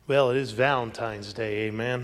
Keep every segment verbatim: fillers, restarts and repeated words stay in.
Well, it is Valentine's Day, amen.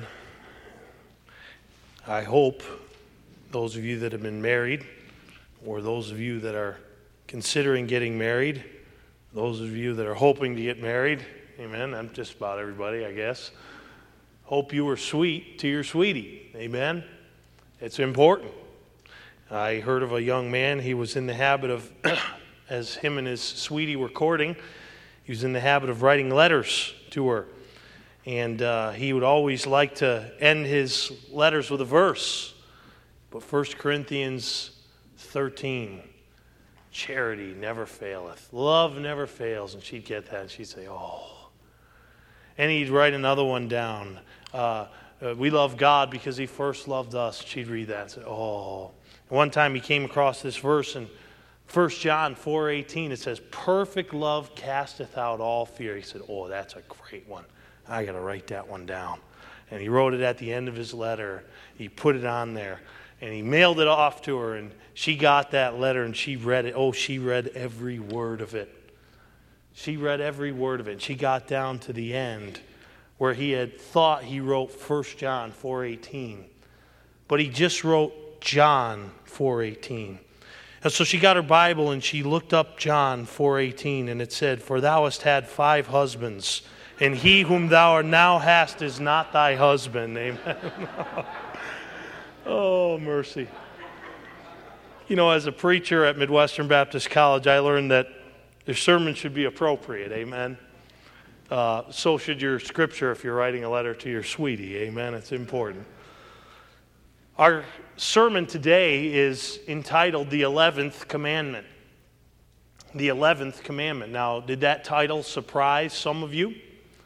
I hope those of you that have been married, or those of you that are considering getting married, those of you that are hoping to get married, amen, I'm just about everybody, I guess. Hope you were sweet to your sweetie, amen. It's important. I heard of a young man, he was in the habit of, as him and his sweetie were courting, he was in the habit of writing letters to her. And uh, he would always like to end his letters with a verse. But First Corinthians thirteen, charity never faileth. Love never fails. And she'd get that and she'd say, oh. And he'd write another one down. Uh, uh, we love God because he first loved us. She'd read that and say, oh. And one time he came across this verse in First John four eighteen. It says, perfect love casteth out all fear. He said, oh, that's a great one. I got to write that one down. And he wrote it at the end of his letter. He put it on there. And he mailed it off to her. And she got that letter and she read it. Oh, she read every word of it. She read every word of it. And she got down to the end where he had thought he wrote First John four eighteen. But he just wrote John four eighteen. And so she got her Bible and she looked up John four eighteen. And it said, for thou hast had five husbands, and he whom thou now hast is not thy husband. Amen. Oh, mercy. You know, as a preacher at Midwestern Baptist College, I learned that your sermon should be appropriate. Amen. Uh, so should your scripture if you're writing a letter to your sweetie. Amen. It's important. Our sermon today is entitled The eleventh Commandment. The eleventh Commandment. Now, did that title surprise some of you?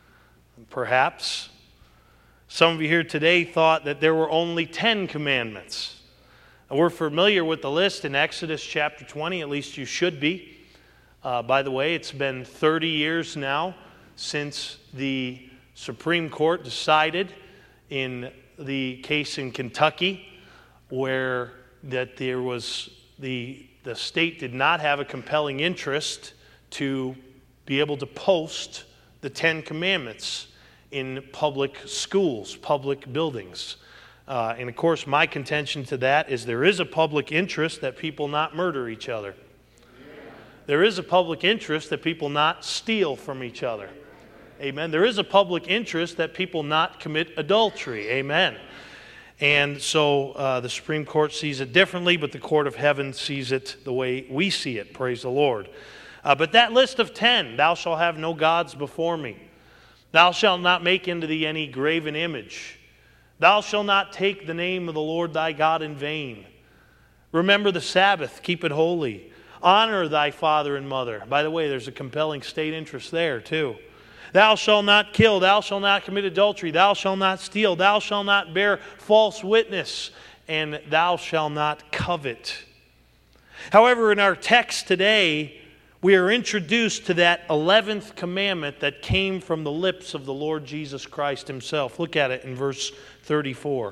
Perhaps. Some of you here today thought that there were only ten commandments. And we're familiar with the list in Exodus chapter twenty, at least you should be. Uh, by the way, it's been thirty years now since the Supreme Court decided in the case in Kentucky where that there was the, the state did not have a compelling interest to be able to post the Ten Commandments in public schools, public buildings. Uh, and of course, my contention to that is there is a public interest that people not murder each other. There is a public interest that people not steal from each other. Amen. There is a public interest that people not commit adultery. Amen. And so uh, the Supreme Court sees it differently, but the court of heaven sees it the way we see it. Praise the Lord. Uh, but that list of ten, thou shalt have no gods before me. Thou shalt not make unto thee any graven image. Thou shalt not take the name of the Lord thy God in vain. Remember the Sabbath, keep it holy. Honor thy father and mother. By the way, there's a compelling state interest there too. Thou shalt not kill. Thou shalt not commit adultery. Thou shalt not steal. Thou shalt not bear false witness. And thou shalt not covet. However, in our text today, we are introduced to that eleventh commandment that came from the lips of the Lord Jesus Christ himself. Look at it in verse thirty-four.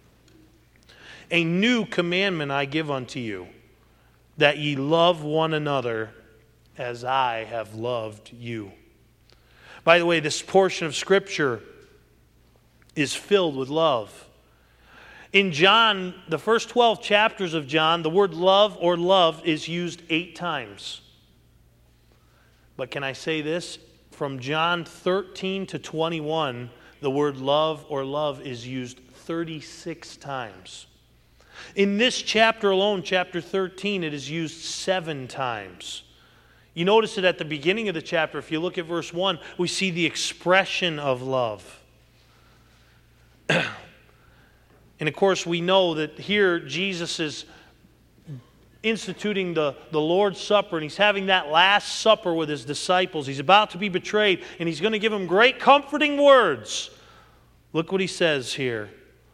A new commandment I give unto you, that ye love one another as I have loved you. By the way, this portion of Scripture is filled with love. In John, the first twelve chapters of John, the word love or love is used eight times. But can I say this? From John thirteen to twenty-one, the word love or love is used thirty-six times. In this chapter alone, chapter thirteen, it is used seven times. You notice it at the beginning of the chapter. If you look at verse one, we see the expression of love. And of course, we know that here Jesus is instituting the, the Lord's Supper, and he's having that last supper with his disciples. He's about to be betrayed, and he's going to give them great comforting words. Look what he says here.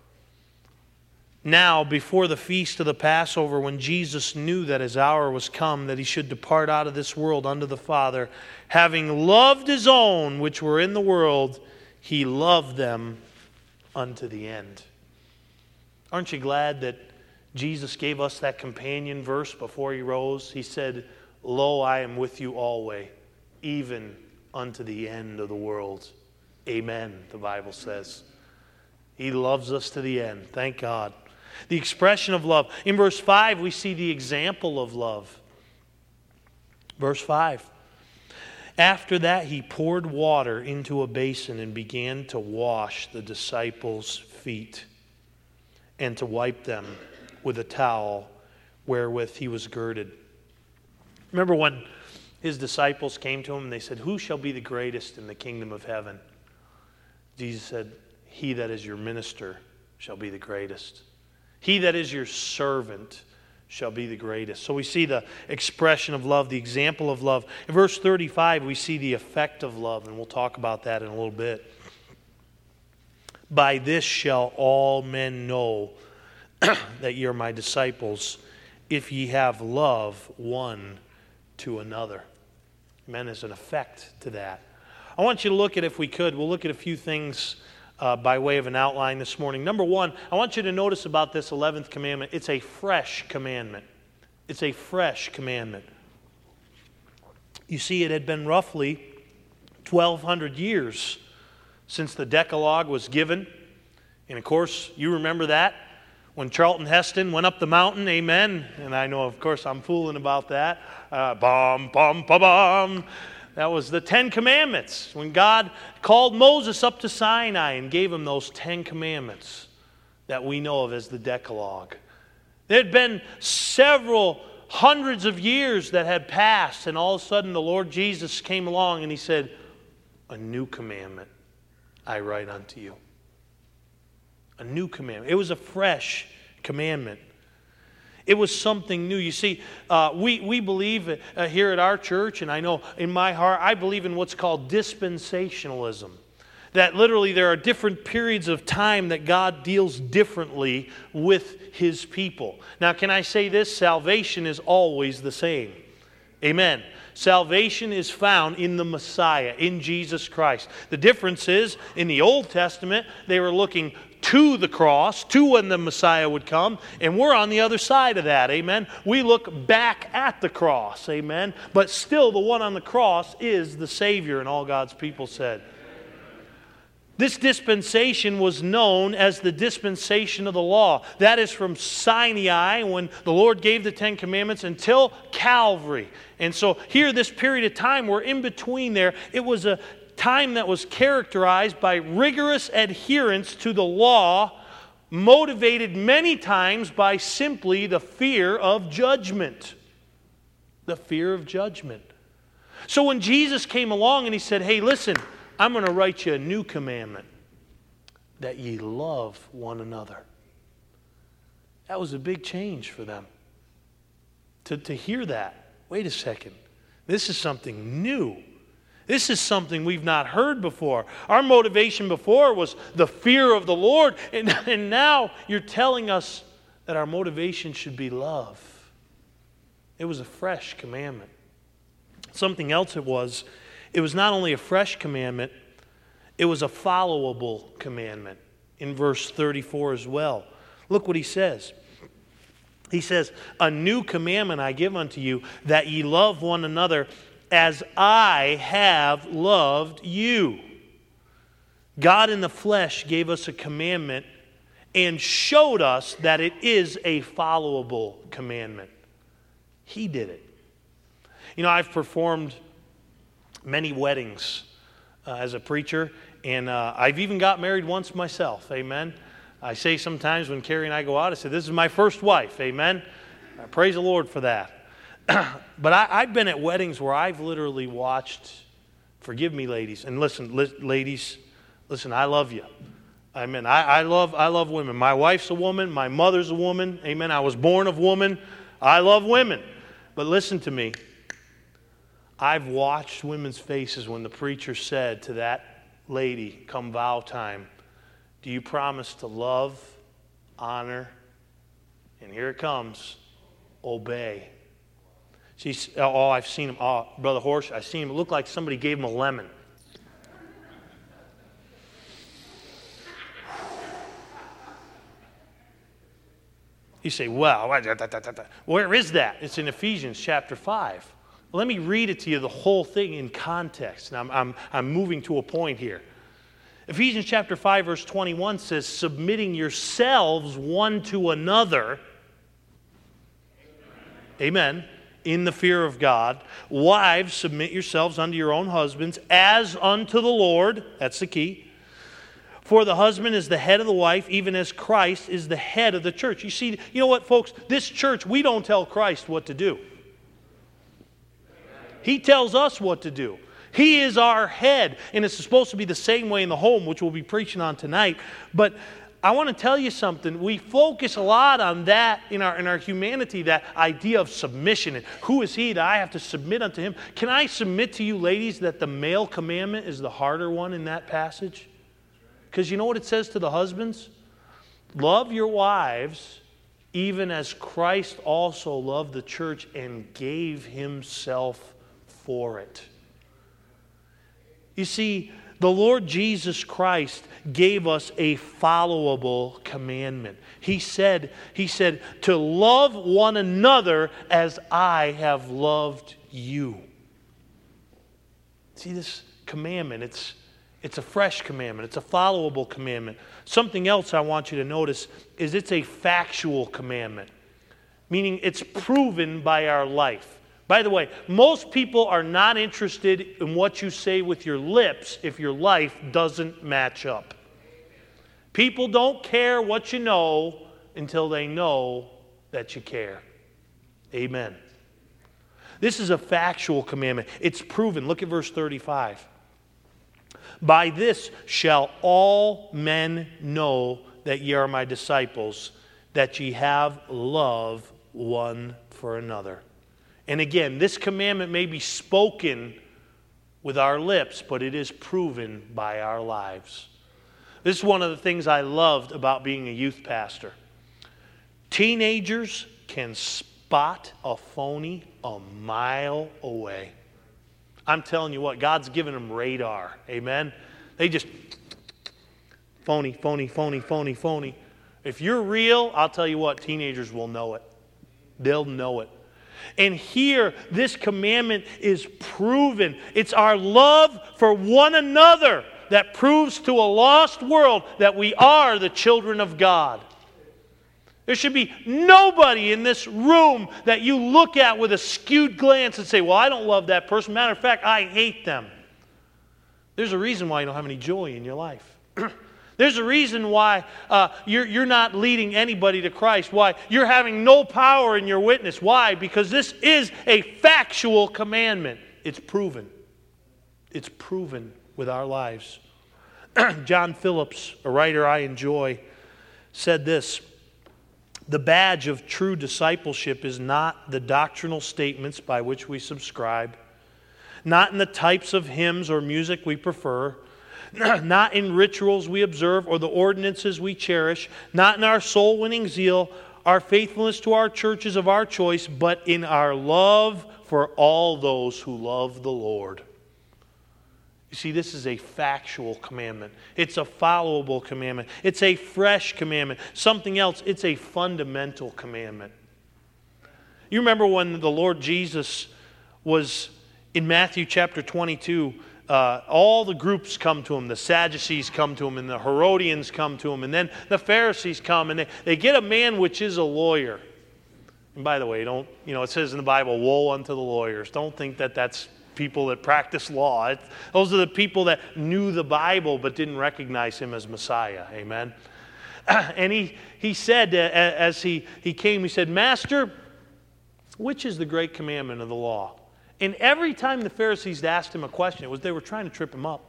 Now, before the feast of the Passover, when Jesus knew that his hour was come, that he should depart out of this world unto the Father, having loved his own which were in the world, he loved them unto the end. Aren't you glad that Jesus gave us that companion verse before he rose? He said, Lo, I am with you always, even unto the end of the world. Amen, the Bible says. He loves us to the end. Thank God. The expression of love. In verse five, we see the example of love. Verse five. After that, he poured water into a basin and began to wash the disciples' feet and to wipe them with a towel wherewith he was girded. Remember when his disciples came to him and they said, "Who shall be the greatest in the kingdom of heaven?" Jesus said, "He that is your minister shall be the greatest. He that is your servant shall be the greatest." So we see the expression of love, the example of love. In verse thirty-five, we see the effect of love, and we'll talk about that in a little bit. "By this shall all men know that ye are my disciples, if ye have love one to another." Amen. There's an effect to that. I want you to look at, if we could, we'll look at a few things uh, by way of an outline this morning. Number one, I want you to notice about this eleventh commandment. It's a fresh commandment. It's a fresh commandment. You see, it had been roughly twelve hundred years since the Decalogue was given. And of course, you remember that when Charlton Heston went up the mountain, amen. And I know, of course, I'm fooling about that. Uh, bum, bum, bum, bum. That was the Ten Commandments. When God called Moses up to Sinai and gave him those Ten Commandments that we know of as the Decalogue. There had been several hundreds of years that had passed, and all of a sudden the Lord Jesus came along and he said, "A new commandment I write unto you." A new commandment. It was a fresh commandment. It was something new. You see, uh, we, we believe uh, here at our church, and I know in my heart, I believe in what's called dispensationalism. That literally there are different periods of time that God deals differently with His people. Now, can I say this? Salvation is always the same. Amen. Salvation is found in the Messiah, in Jesus Christ. The difference is, in the Old Testament, they were looking to the cross, to when the Messiah would come, and we're on the other side of that, amen? We look back at the cross, amen? But still, the one on the cross is the Savior, and all God's people said. This dispensation was known as the dispensation of the law. That is from Sinai, when the Lord gave the Ten Commandments, until Calvary. And so here, this period of time, we're in between there. It was a time that was characterized by rigorous adherence to the law, motivated many times by simply the fear of judgment. The fear of judgment. So when Jesus came along and He said, "Hey, listen, I'm going to write you a new commandment, that ye love one another." That was a big change for them. To, to hear that. Wait a second. This is something new. This is something we've not heard before. Our motivation before was the fear of the Lord. And, and now you're telling us that our motivation should be love. It was a fresh commandment. Something else it was, it was not only a fresh commandment, it was a followable commandment in verse thirty-four as well. Look what he says. He says, "A new commandment I give unto you, that ye love one another as I have loved you." God in the flesh gave us a commandment and showed us that it is a followable commandment. He did it. You know, I've performed many weddings uh, as a preacher, and uh, I've even got married once myself, amen. I say sometimes when Carrie and I go out, I say, "This is my first wife," amen. I praise the Lord for that. But I, I've been at weddings where I've literally watched, forgive me, ladies, and listen, li- ladies, listen, I love you. Amen. I, I love I love women. My wife's a woman. My mother's a woman. Amen. I was born of woman. I love women. But listen to me. I've watched women's faces when the preacher said to that lady, come vow time, "Do you promise to love, honor, and here it comes, obey?" She's, oh, I've seen him. Oh, Brother Horsch, I've seen him. It looked like somebody gave him a lemon. You say, well, where is that? It's in Ephesians chapter five. Let me read it to you, the whole thing in context. And I'm, I'm, I'm moving to a point here. Ephesians chapter five, verse twenty-one says, submitting yourselves one to another. Amen. In the fear of God. Wives, submit yourselves unto your own husbands as unto the Lord. That's the key. For the husband is the head of the wife, even as Christ is the head of the church. You see, you know what, folks? This church, we don't tell Christ what to do. He tells us what to do. He is our head. And it's supposed to be the same way in the home, which we'll be preaching on tonight. But I want to tell you something. We focus a lot on that in our, in our humanity, that idea of submission. And who is he that I have to submit unto him? Can I submit to you, ladies, that the male commandment is the harder one in that passage? Because you know what it says to the husbands? Love your wives, even as Christ also loved the church and gave himself for it. You see, the Lord Jesus Christ gave us a followable commandment. He said, he said, to love one another as I have loved you. See, this commandment, it's It's a fresh commandment. It's a followable commandment. Something else I want you to notice is it's a factual commandment, meaning it's proven by our life. By the way, most people are not interested in what you say with your lips if your life doesn't match up. People don't care what you know until they know that you care. Amen. This is a factual commandment. It's proven. Look at verse thirty-five. By this shall all men know that ye are my disciples, that ye have love one for another. And again, this commandment may be spoken with our lips, but it is proven by our lives. This is one of the things I loved about being a youth pastor. Teenagers can spot a phony a mile away. I'm telling you what, God's given them radar. Amen? They just, phony, phony, phony, phony, phony. If you're real, I'll tell you what, teenagers will know it. They'll know it. And here, this commandment is proven. It's our love for one another that proves to a lost world that we are the children of God. There should be nobody in this room that you look at with a skewed glance and say, well, I don't love that person. Matter of fact, I hate them. There's a reason why you don't have any joy in your life. There's a reason why uh, you're, you're not leading anybody to Christ. Why you're having no power in your witness. Why? Because this is a factual commandment. It's proven. It's proven with our lives. John Phillips, a writer I enjoy, said this: the badge of true discipleship is not the doctrinal statements by which we subscribe, not in the types of hymns or music we prefer, not in rituals we observe or the ordinances we cherish, not in our soul-winning zeal, our faithfulness to our churches of our choice, but in our love for all those who love the Lord. You see, this is a factual commandment. It's a followable commandment. It's a fresh commandment. Something else, it's a fundamental commandment. You remember when the Lord Jesus was in Matthew chapter twenty-two, uh, all the groups come to him. The Sadducees come to him, and the Herodians come to him, and then the Pharisees come, and they, they get a man which is a lawyer. And by the way, don't, you know, it says in the Bible, woe unto the lawyers. Don't think that that's people that practice law. It, those are the people that knew the Bible but didn't recognize him as Messiah. Amen. And he, he said, uh, as he, he came, he said, Master, which is the great commandment of the law? And every time the Pharisees asked him a question, it was they were trying to trip him up.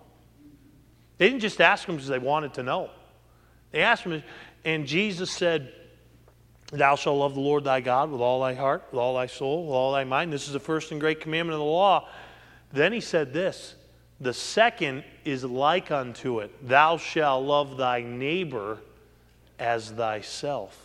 They didn't just ask him because they wanted to know. They asked him, and Jesus said, thou shalt love the Lord thy God with all thy heart, with all thy soul, with all thy mind. This is the first and great commandment of the law. Then he said this, the second is like unto it. Thou shalt love thy neighbor as thyself.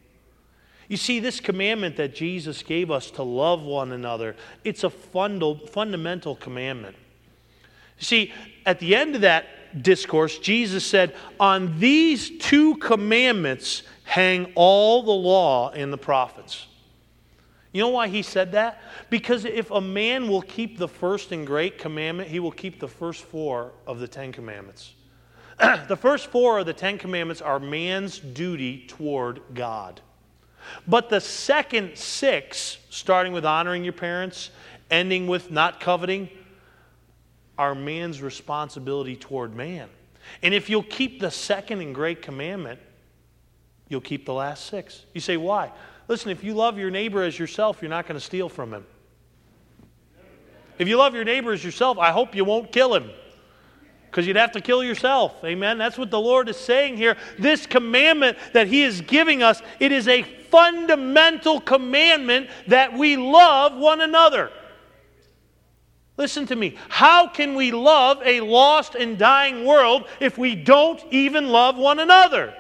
You see, this commandment that Jesus gave us to love one another, it's a funda- fundamental commandment. You see, at the end of that discourse, Jesus said, on these two commandments hang all the law and the prophets. You know why he said that? Because if a man will keep the first and great commandment, he will keep the first four of the Ten Commandments. The first four of the Ten Commandments are man's duty toward God. But the second six, starting with honoring your parents, ending with not coveting, are man's responsibility toward man. And if you'll keep the second and great commandment, you'll keep the last six. You say, why? Listen, if you love your neighbor as yourself, you're not going to steal from him. If you love your neighbor as yourself, I hope you won't kill him, because you'd have to kill yourself. Amen? That's what the Lord is saying here. This commandment that He is giving us, it is a fundamental commandment that we love one another. Listen to me. How can we love a lost and dying world if we don't even love one another?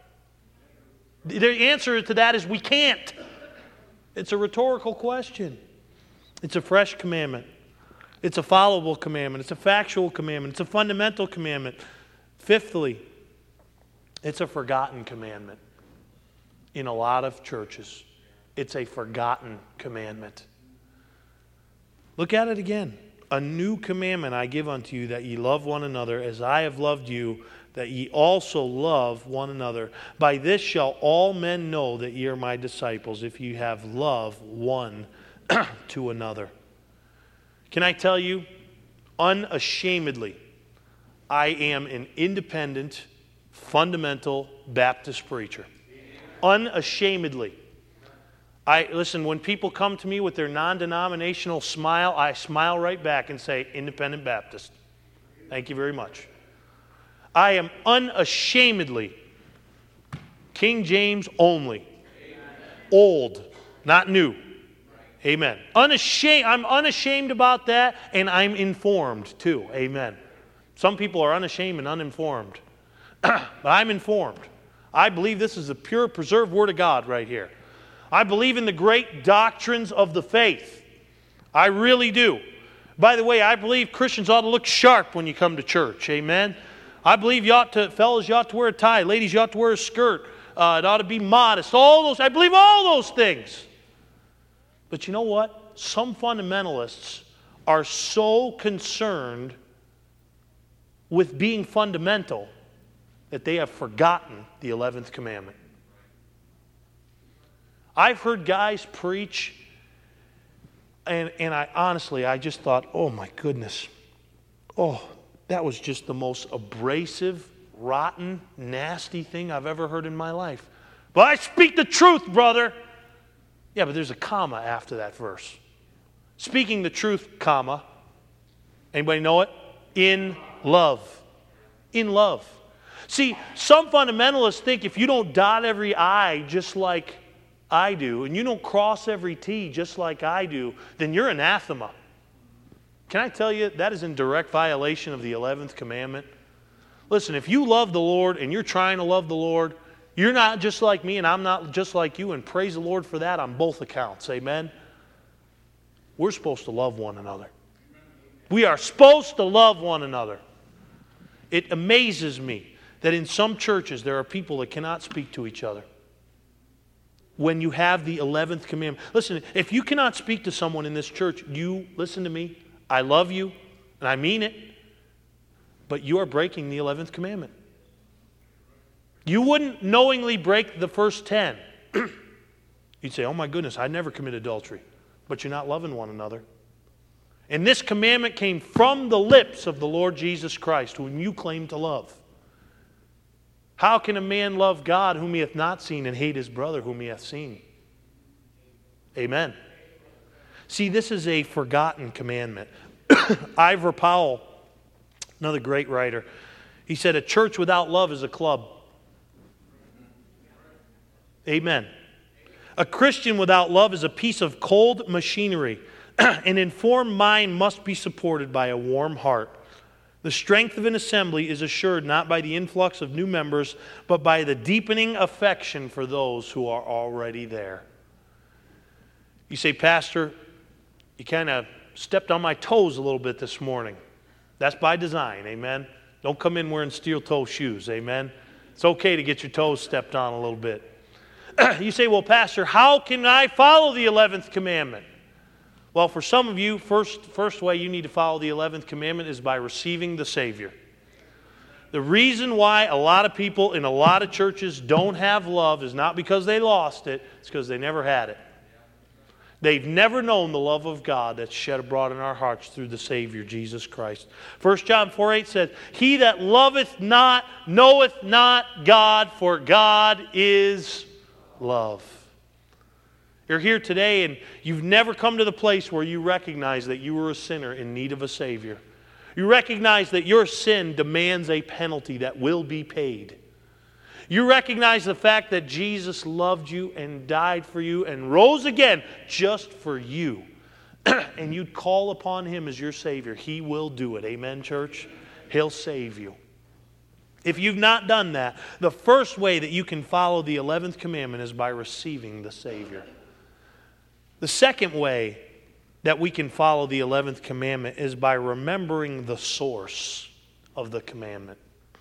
The answer to that is we can't. It's a rhetorical question. It's a fresh commandment. It's a followable commandment. It's a factual commandment. It's a fundamental commandment. Fifthly, it's a forgotten commandment. In a lot of churches, it's a forgotten commandment. Look at it again. A new commandment I give unto you, that ye love one another as I have loved you, that ye also love one another. By this shall all men know that ye are my disciples, if ye have love one to another. Can I tell you, unashamedly, I am an independent, fundamental Baptist preacher. Unashamedly. I listen, when people come to me with their non-denominational smile, I smile right back and say, Independent Baptist. Thank you very much. I am unashamedly King James only. Amen. Old, not new. Amen. Unashamed, I'm unashamed about that, and I'm informed too. Amen. Some people are unashamed and uninformed. But I'm informed. I believe this is the pure, preserved Word of God right here. I believe in the great doctrines of the faith. I really do. By the way, I believe Christians ought to look sharp when you come to church. Amen. I believe you ought to, fellas, you ought to wear a tie. Ladies, you ought to wear a skirt. Uh, it ought to be modest. All those, I believe all those things. But you know what? Some fundamentalists are so concerned with being fundamental that they have forgotten the eleventh commandment. I've heard guys preach, and, and I honestly, I just thought, oh my goodness, oh, that was just the most abrasive, rotten, nasty thing I've ever heard in my life. But I speak the truth, brother. Yeah, but there's a comma after that verse. Speaking the truth, comma. Anybody know it? In love. In love. See, some fundamentalists think if you don't dot every I just like I do, and you don't cross every T just like I do, then you're anathema. Can I tell you, that is in direct violation of the eleventh commandment. Listen, if you love the Lord and you're trying to love the Lord, you're not just like me and I'm not just like you, and praise the Lord for that on both accounts. Amen? We're supposed to love one another. We are supposed to love one another. It amazes me that in some churches there are people that cannot speak to each other when you have the eleventh commandment. Listen, if you cannot speak to someone in this church, you, listen to me, I love you, and I mean it, but you are breaking the eleventh commandment. You wouldn't knowingly break the first ten. You'd say, oh my goodness, I never commit adultery. But you're not loving one another. And this commandment came from the lips of the Lord Jesus Christ, whom you claim to love. How can a man love God whom he hath not seen and hate his brother whom he hath seen? Amen. See, this is a forgotten commandment. Ivor Powell, another great writer, he said, a church without love is a club. Amen. A Christian without love is a piece of cold machinery. An informed mind must be supported by a warm heart. The strength of an assembly is assured not by the influx of new members, but by the deepening affection for those who are already there. You say, Pastor, you kind of stepped on my toes a little bit this morning. That's by design, amen? Don't come in wearing steel-toe shoes, amen? It's okay to get your toes stepped on a little bit. You say, well, Pastor, how can I follow the eleventh commandment? Well, for some of you, first, first way you need to follow the eleventh commandment is by receiving the Savior. The reason why a lot of people in a lot of churches don't have love is not because they lost it, it's because they never had it. They've never known the love of God that's shed abroad in our hearts through the Savior, Jesus Christ. First John four eight says, "He that loveth not knoweth not God, for God is love." You're here today and you've never come to the place where you recognize that you were a sinner in need of a Savior. You recognize that your sin demands a penalty that will be paid. You recognize the fact that Jesus loved you and died for you and rose again just for you. And you'd call upon Him as your Savior. He will do it. Amen, church? He'll save you. If you've not done that, the first way that you can follow the eleventh commandment is by receiving the Savior. The second way that we can follow the eleventh commandment is by remembering the source of the commandment.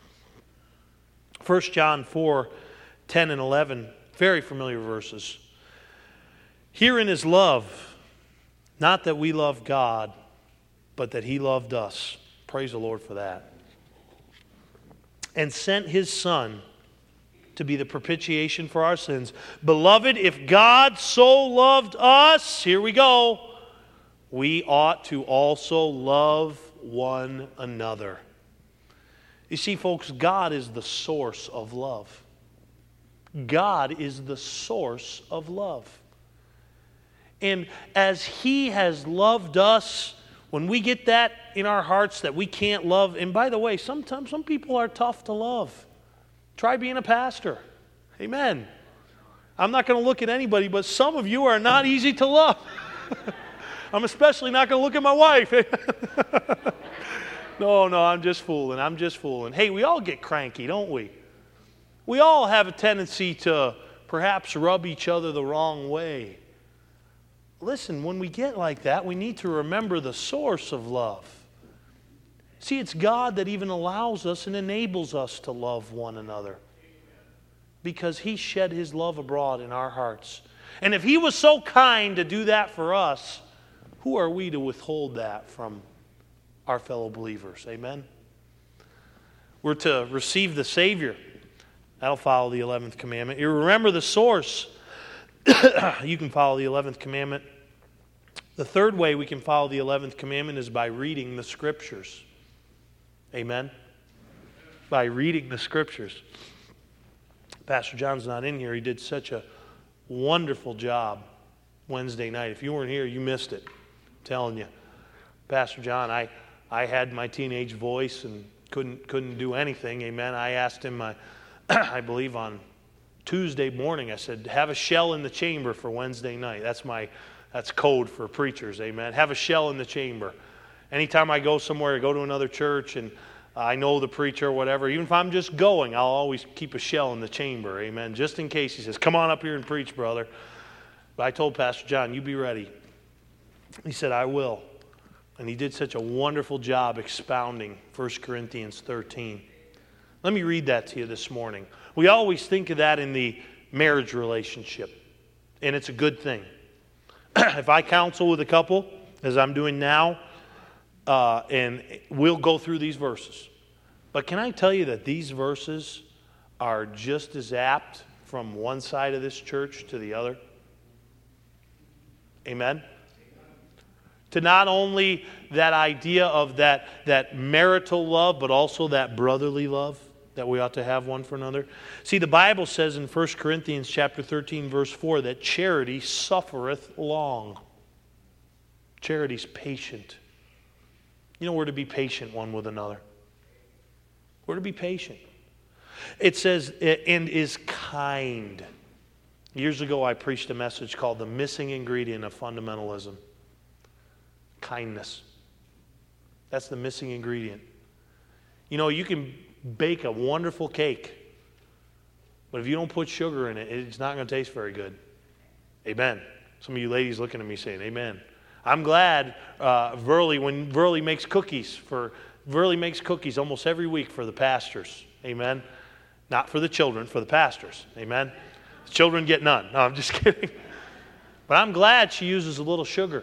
First John four ten and eleven, very familiar verses. "Herein is love, not that we love God, but that He loved us." Praise the Lord for that. "And sent His Son to be the propitiation for our sins. Beloved, if God so loved us," here we go, "we ought to also love one another." You see, folks, God is the source of love. God is the source of love. And as He has loved us, when we get that in our hearts that we can't love, and by the way, sometimes some people are tough to love. Try being a pastor. Amen. I'm not going to look at anybody, but some of you are not easy to love. I'm especially not going to look at my wife. No, no, I'm just fooling. I'm just fooling. Hey, we all get cranky, don't we? We all have a tendency to perhaps rub each other the wrong way. Listen, when we get like that, we need to remember the source of love. See, it's God that even allows us and enables us to love one another, because He shed His love abroad in our hearts. And if He was so kind to do that for us, who are we to withhold that from our fellow believers? Amen? We're to receive the Savior. That'll follow the eleventh commandment. You remember the source. You can follow the eleventh commandment. The third way we can follow the eleventh commandment is by reading the Scriptures. Amen? By reading the Scriptures. Pastor John's not in here. He did such a wonderful job Wednesday night. If you weren't here, you missed it. I'm telling you. Pastor John, I, I had my teenage voice and couldn't couldn't do anything. Amen. I asked him, I, I believe on Tuesday morning, I said, have a shell in the chamber for Wednesday night. That's my that's code for preachers. Amen. Have a shell in the chamber. Anytime I go somewhere, I go to another church and I know the preacher or whatever, even if I'm just going, I'll always keep a shell in the chamber. Amen. Just in case he says, come on up here and preach, brother. But I told Pastor John, you be ready. He said, I will. And he did such a wonderful job expounding First Corinthians thirteen. Let me read that to you this morning. We always think of that in the marriage relationship, and it's a good thing. If I counsel with a couple, as I'm doing now, uh, and we'll go through these verses. But can I tell you that these verses are just as apt from one side of this church to the other? Amen? To not only that idea of that, that marital love, but also that brotherly love that we ought to have one for another. See, the Bible says in First Corinthians chapter thirteen, verse four, that charity suffereth long. Charity's patient. You know, we're to be patient one with another. We're to be patient. It says, and is kind. Years ago, I preached a message called The Missing Ingredient of Fundamentalism. Kindness. That's the missing ingredient. You know, you can bake a wonderful cake, but if you don't put sugar in it, it's not going to taste very good. Amen. Some of you ladies looking at me saying, amen. I'm glad uh, Verley, when Verley makes cookies, for Verley makes cookies almost every week for the pastors. Amen. Not for the children, for the pastors. Amen. The children get none. No, I'm just kidding. But I'm glad she uses a little sugar.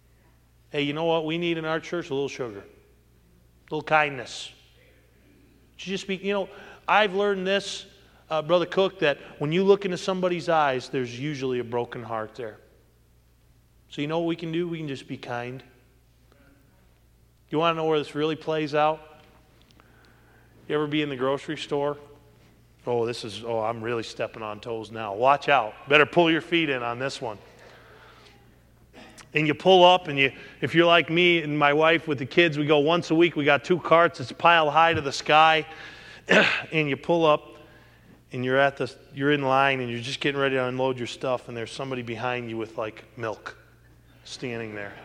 Hey, you know what we need in our church? A little sugar. A little kindness. You just be, you know, I've learned this, uh, Brother Cook, that when you look into somebody's eyes, there's usually a broken heart there. So you know what we can do? We can just be kind. You want to know where this really plays out? You ever be in the grocery store? Oh, this is, oh, I'm really stepping on toes now. Watch out. Better pull your feet in on this one. And you pull up, and you, if you're like me and my wife with the kids, we go once a week. We got two carts. It's piled high to the sky. And you pull up, and you're at the, you're in line, and you're just getting ready to unload your stuff, and there's somebody behind you with like milk standing there.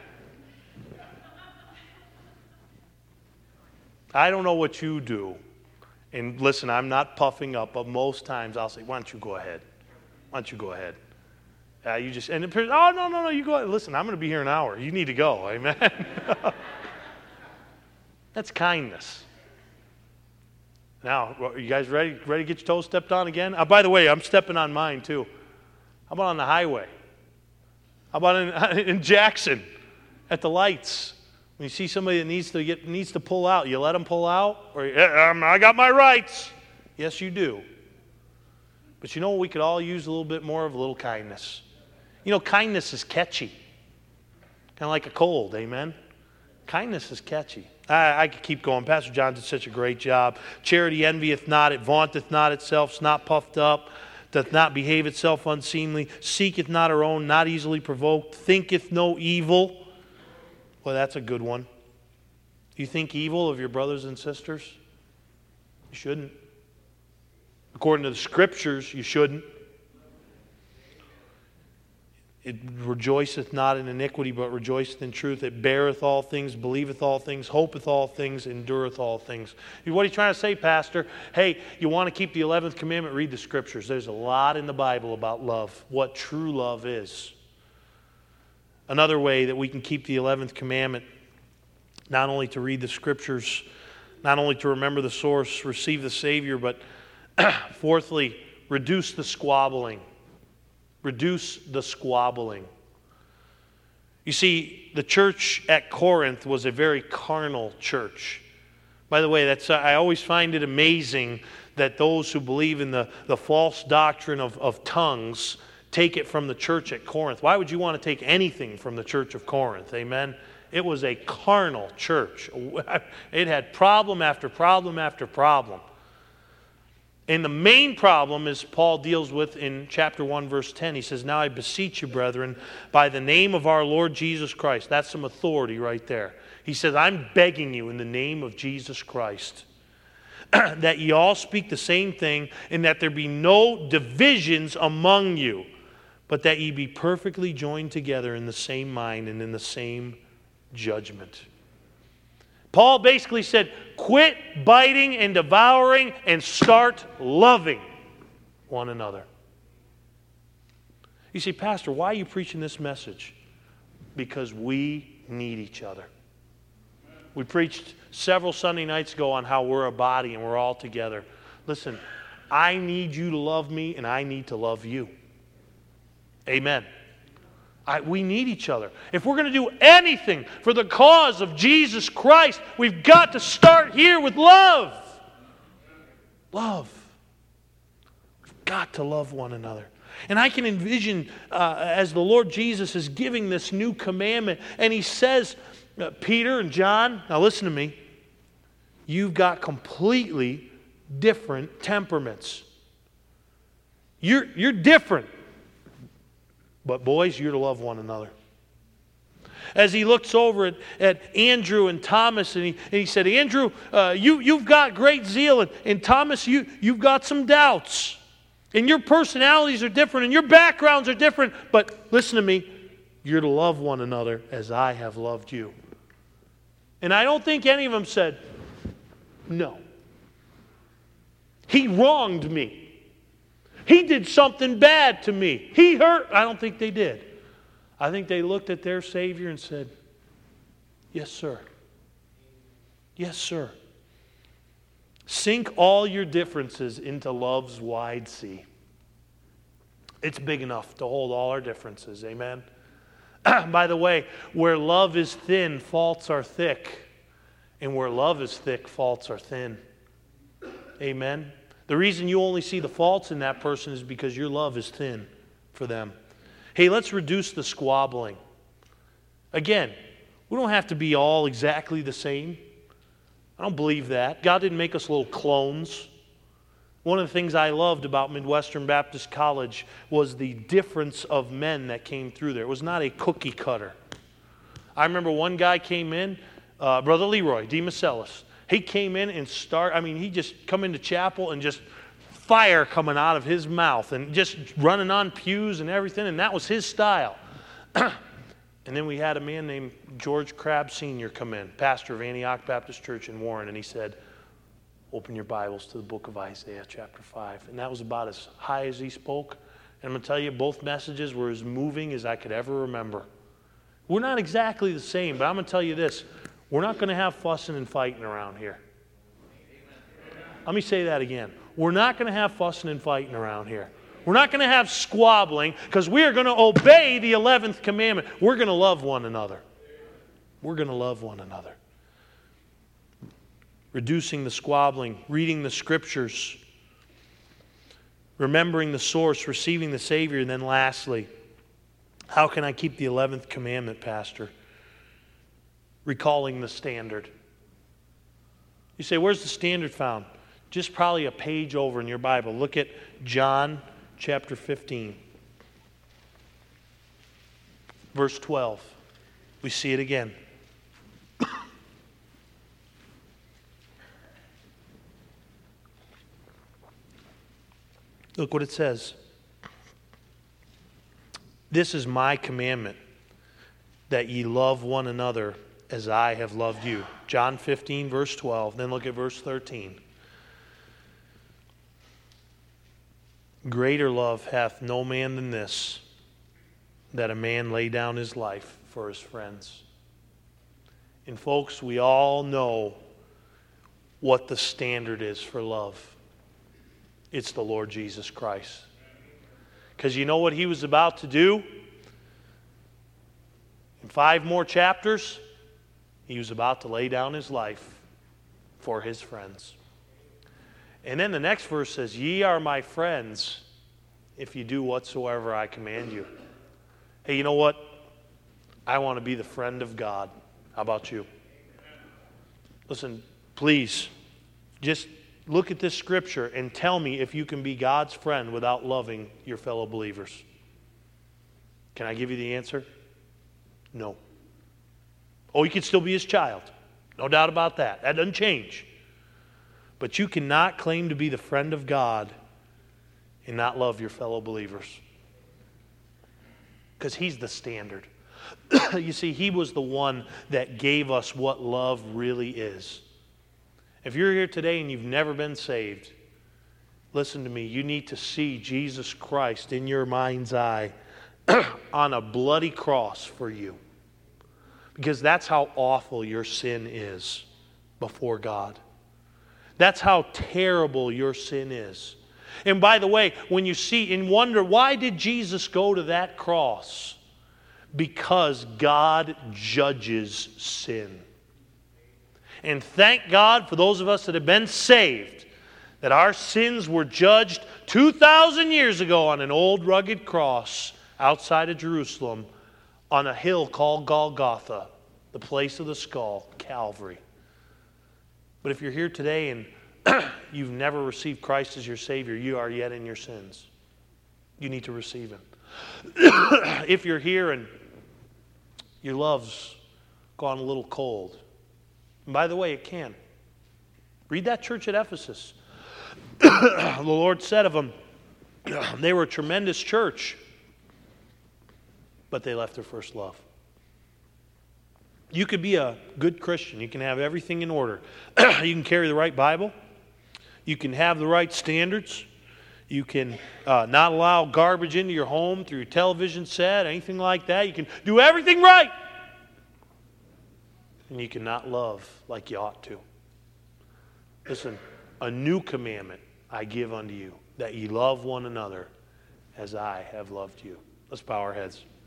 I don't know what you do. And listen, I'm not puffing up, but most times I'll say, why don't you go ahead? Why don't you go ahead? Uh, you just, and the person, oh, no, no, no, you go ahead. Listen, I'm going to be here an hour. You need to go. Amen. That's kindness. Now, are you guys ready, ready to get your toes stepped on again? Uh, by the way, I'm stepping on mine too. How about on the highway? How about in, in Jackson at the lights? When you see somebody that needs to get needs to pull out, you let them pull out? Or, yeah, um, I got my rights. Yes, you do. But you know what we could all use a little bit more of? A little kindness. You know, kindness is catchy. Kind of like a cold, amen? Kindness is catchy. I, I could keep going. Pastor John did such a great job. Charity envieth not, it vaunteth not itself, is not puffed up, doth not behave itself unseemly, seeketh not her own, not easily provoked, thinketh no evil. Well, that's a good one. You think evil of your brothers and sisters? You shouldn't. According to the Scriptures, you shouldn't. It rejoiceth not in iniquity, but rejoiceth in truth. It beareth all things, believeth all things, hopeth all things, endureth all things. What are you trying to say, Pastor? Hey, you want to keep the eleventh commandment? Read the Scriptures. There's a lot in the Bible about love, what true love is. Another way that we can keep the eleventh commandment, not only to read the Scriptures, not only to remember the source, receive the Savior, but fourthly, reduce the squabbling. Reduce the squabbling. You see, the church at Corinth was a very carnal church. By the way, that's I always find it amazing that those who believe in the, the false doctrine of, of tongues take it from the church at Corinth. Why would you want to take anything from the church of Corinth? Amen? It was a carnal church. It had problem after problem after problem. And the main problem is Paul deals with in chapter one, verse ten. He says, now I beseech you, brethren, by the name of our Lord Jesus Christ. That's some authority right there. He says, I'm begging you in the name of Jesus Christ that ye all speak the same thing, and that there be no divisions among you, but that ye be perfectly joined together in the same mind and in the same judgment. Paul basically said, quit biting and devouring and start loving one another. You say, Pastor, why are you preaching this message? Because we need each other. We preached several Sunday nights ago on how we're a body and we're all together. Listen, I need you to love me and I need to love you. Amen. I, we need each other. If we're going to do anything for the cause of Jesus Christ, we've got to start here with love. Love. We've got to love one another. And I can envision uh, as the Lord Jesus is giving this new commandment, and he says, uh, Peter and John, now listen to me, you've got completely different temperaments. You're, you're different. But boys, you're to love one another. As he looks over at, at Andrew and Thomas, and he, and he said, Andrew, uh, you, you've got great zeal, and, and Thomas, you, you've got some doubts. And your personalities are different, and your backgrounds are different. But listen to me, you're to love one another as I have loved you. And I don't think any of them said, no. He wronged me. He did something bad to me. He hurt. I don't think they did. I think they looked at their Savior and said, yes, sir. Yes, sir. Sink all your differences into love's wide sea. It's big enough to hold all our differences. Amen. By the way, where love is thin, faults are thick. And where love is thick, faults are thin. Amen. The reason you only see the faults in that person is because your love is thin for them. Hey, let's reduce the squabbling. Again, we don't have to be all exactly the same. I don't believe that. God didn't make us little clones. One of the things I loved about Midwestern Baptist College was the difference of men that came through there. It was not a cookie cutter. I remember one guy came in, uh, Brother Leroy DeMacelis. He came in and start. I mean, he just come into chapel and just fire coming out of his mouth and just running on pews and everything, and that was his style. And then we had a man named George Crabb Senior come in, pastor of Antioch Baptist Church in Warren, and he said, open your Bibles to the book of Isaiah chapter five. And that was about as high as he spoke. And I'm going to tell you, both messages were as moving as I could ever remember. We're not exactly the same, but I'm going to tell you this. We're not going to have fussing and fighting around here. Let me say that again. We're not going to have fussing and fighting around here. We're not going to have squabbling because we are going to obey the eleventh commandment. We're going to love one another. We're going to love one another. Reducing the squabbling, reading the scriptures, remembering the source, receiving the Savior, and then lastly, how can I keep the eleventh commandment, Pastor? Recalling the standard. You say, where's the standard found? Just probably a page over in your Bible. Look at John chapter fifteen, verse twelve. We see it again. Look what it says. This is my commandment, that ye love one another as I have loved you. John fifteen, verse twelve. Then look at verse thirteen. Greater love hath no man than this, that a man lay down his life for his friends. And folks, we all know what the standard is for love. It's the Lord Jesus Christ. Because you know what he was about to do? In five more chapters, he was about to lay down his life for his friends. And then the next verse says, ye are my friends if you do whatsoever I command you. Hey, you know what? I want to be the friend of God. How about you? Listen, please, just look at this scripture and tell me if you can be God's friend without loving your fellow believers. Can I give you the answer? No. Oh, you can still be his child. No doubt about that. That doesn't change. But you cannot claim to be the friend of God and not love your fellow believers. Because he's the standard. You see, he was the one that gave us what love really is. If you're here today and you've never been saved, listen to me. You need to see Jesus Christ in your mind's eye on a bloody cross for you. Because that's how awful your sin is before God. That's how terrible your sin is. And by the way, when you see and wonder, why did Jesus go to that cross? Because God judges sin. And thank God for those of us that have been saved, that our sins were judged two thousand years ago on an old rugged cross outside of Jerusalem on a hill called Golgotha, the place of the skull, Calvary. But if you're here today and you've never received Christ as your Savior, you are yet in your sins. You need to receive Him. If you're here and your love's gone a little cold, and by the way, it can. Read that church at Ephesus. The Lord said of them, they were a tremendous church, but they left their first love. You could be a good Christian. You can have everything in order. You can carry the right Bible. You can have the right standards. You can uh, not allow garbage into your home through your television set, anything like that. You can do everything right. And you cannot love like you ought to. Listen, a new commandment I give unto you, that ye love one another as I have loved you. Let's bow our heads.